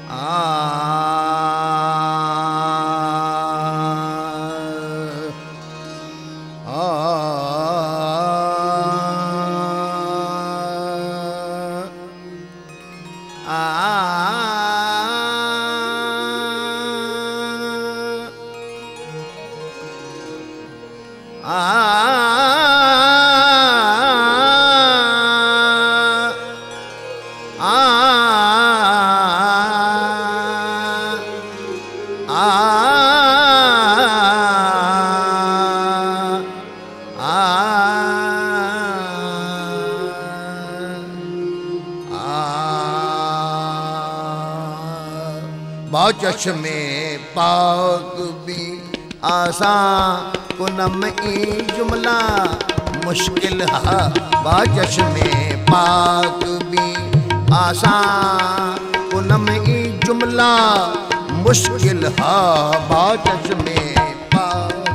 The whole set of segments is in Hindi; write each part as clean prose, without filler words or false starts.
चश्मे पाक भी आसान कुनम ई जुमला मुश्किल है बा चश्मे पाक भी आसान कुनम ई जुमला मुश्किल है बा चश्मे पाक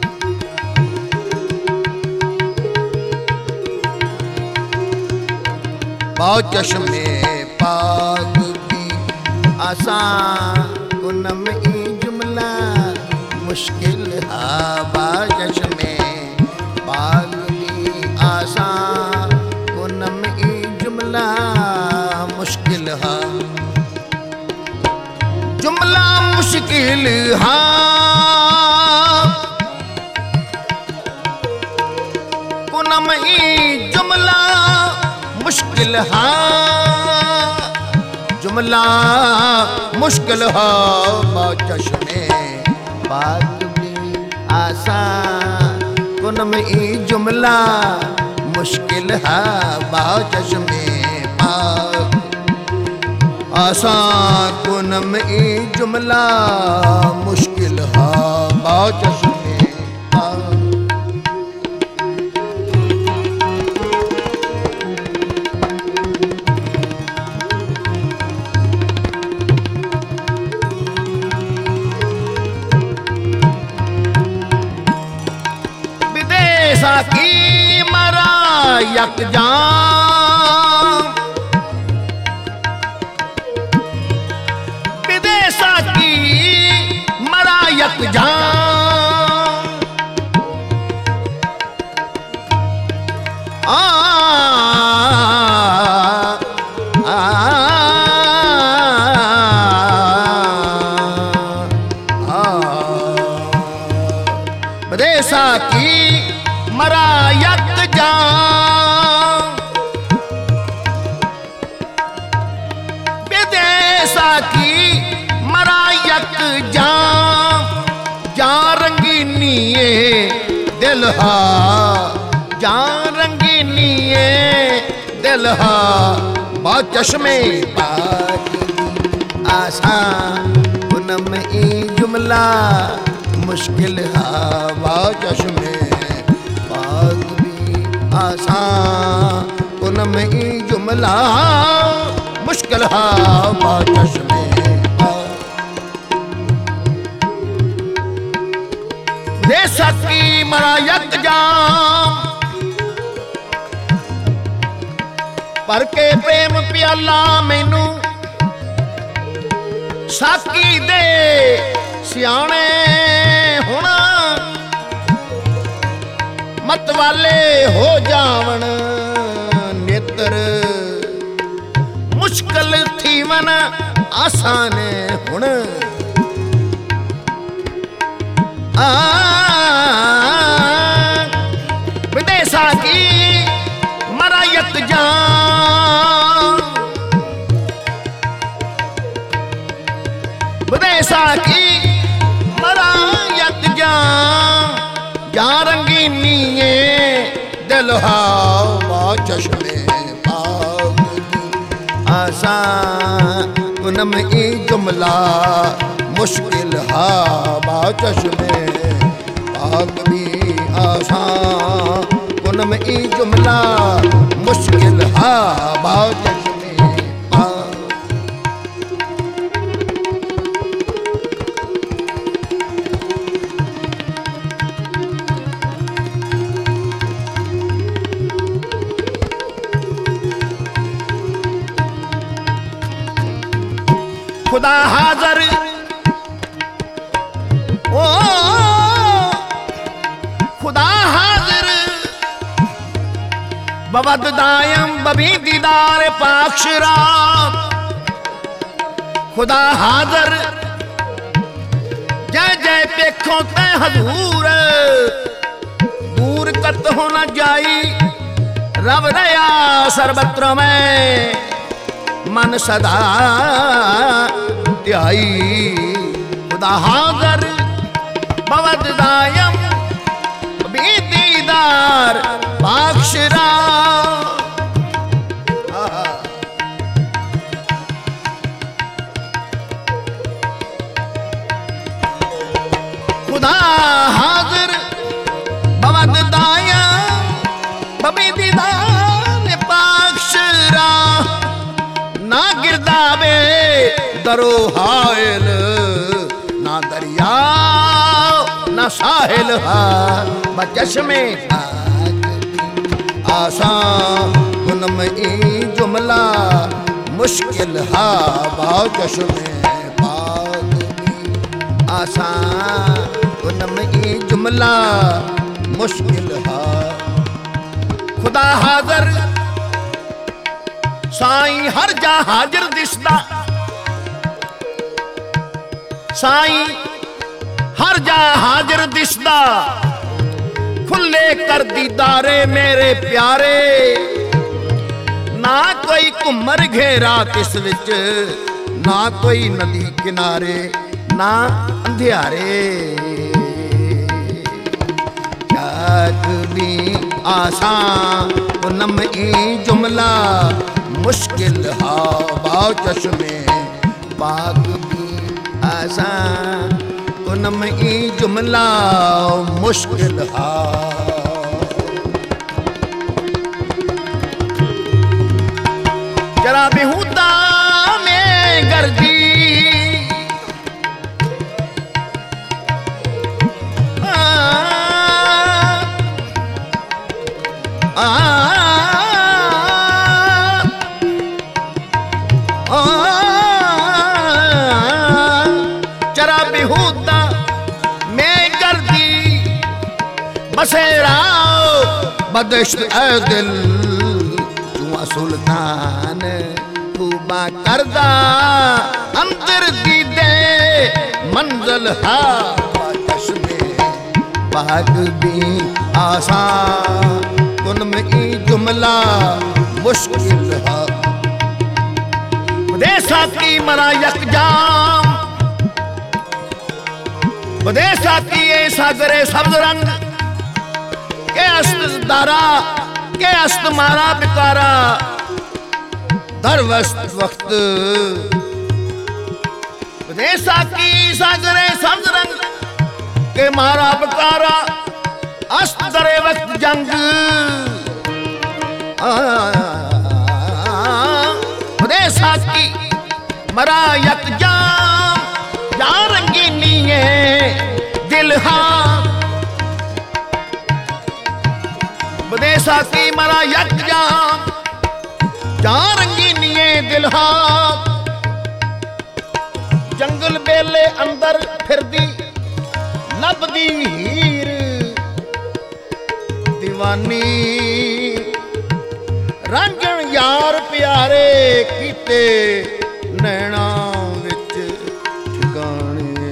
बा चश्मे पाक भी आसान कुनम ई जुमला मुश्किल है बा चश्मे पाक भी आसान कुनम ई जुमला मुश्किल है जुमला मुश्किल है कुनम ई जुमला मुश्किल है जुमला मुश्किल है बा चश्मे पाक भी आसान कुनम ई जुमला मुश्किल है बा चश्मे पाक आसान कुनम ई जुमला मुश्किल है बा चश्मे पाक की मरा यक जाम विदेशा की मरा यक जाम विदेशा की मरा यक जाम विदेशा की मरा यक जाम जा रंगीनी दिल हा जा रंगीनी दिल हा बा चश्मे पाक आसान कुनम ई जुमला मुश्किल है बा चश्मे पाक भी आसान कुनम ई जुमला मुश्किल है बा चश्मे दे सकी मरा यक जाम पर के प्रेम प्याला मैनू साकी दे सियाने होना मत वाले हो जावन नेत्र मुश्किल थी मन आसान हुण विदेशा की मरा यक जाम विदेशा की मरा यक जाम जा रंगीनी दिल हा बा चश्मे पाक आसान कुनम ई जुमला मुश्किल हा बा चश्मे पाक भी आसान कुनम ई जुमला मुश्किल हा बा चश्मे पाक खुदा हाजर ओ खुदा हाजिर बवद दायम बबी दीदार पाक्षरा खुदा हाजर जय जय पेखों ते हजूर दूर कत हो न जाई रब रया सर्वत्र में मन सदा ध्याई खुदा हाजर बवद दायम दीदार बाक्षरा खुदा हाजिर बवद दाया बबी दीदार बाक्षरा ना गिरदावे दरो हायल ना दरिया ना साहिल हा बचश्मे आसान गुनम ई जुमला मुश्किल हा बचश्मे बाग आसान गुनम ई जुमला मुश्किल हा खुदा हाजिर साईं हर जा हाजिर दिसदा साईं हर जा हाजिर दिसदा खुले कर दीदारे मेरे प्यारे ना कोई घुमर घेरा तिस विच ना कोई नदी किनारे ना अंधियारे जाग भी आसान नम ई जुमला मुश्किल हा बाव चश्मे बाग भी आसान नम ई जुमला मुश्किल हा जरा बेहुदा में गर्दी बसेरा बदश्त ए दिल जुआ सुल्तान खूबा करदा अंतर दीदे मंजिल हा चश्मे बाग भी आसान कुन में ई जुमला मुश्किल हा बदेसा की मरा यकजाम बदेसा की ए सागरे सब्ज रंग के अस्त दारा के अस्त मारा बिकारा दर वक्त देसा की सागरे सब्ज रंग के मारा बिकारा अस्त दरे वक्त जंग देसा की मरा यकजाम या रंगीनी है दिल हा बदेसा की मरा यकजाम जा रंगीनिए दिलहा जंगल बेले अंदर फिरदी लभदी हीर दीवानी रंजन यार प्यारे कीते नैना विच ठिकाने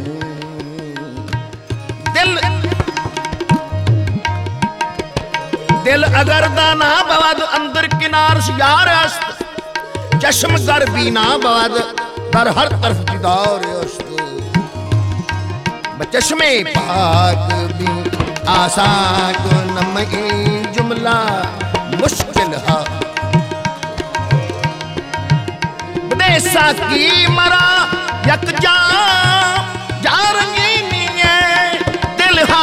दिल अगर दाना बवद अंदर किनार यार अस्त चश्म कर बीना बवद दर हर तरफ दीदार अस्त बचश्मे पाक भी आसान को नम ई जुमला मुश्किल हा बदेसा की मरा यकजाम जा रंगीनी दिल हा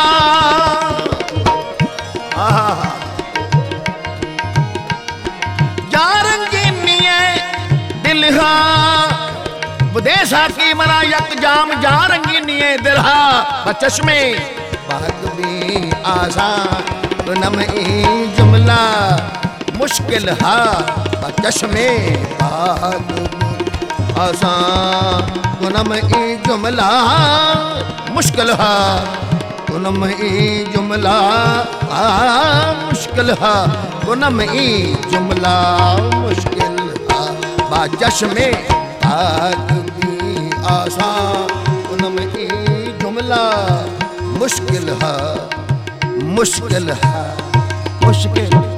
बदेसा की मरा यकजाम जा रंगीनी दिलहा बचश्मे बाग भी आसान नम ई जुमला मुश्किल हा बचश्मे बाग आसान गुनम ई जुमला मुश्किल है गुनम ई जुमला मुश्किल है गुनम ई जुमला मुश्किल है बाजश में आग भी आसान गुनम ई जुमला मुश्किल है मुश्किल है मुश्किल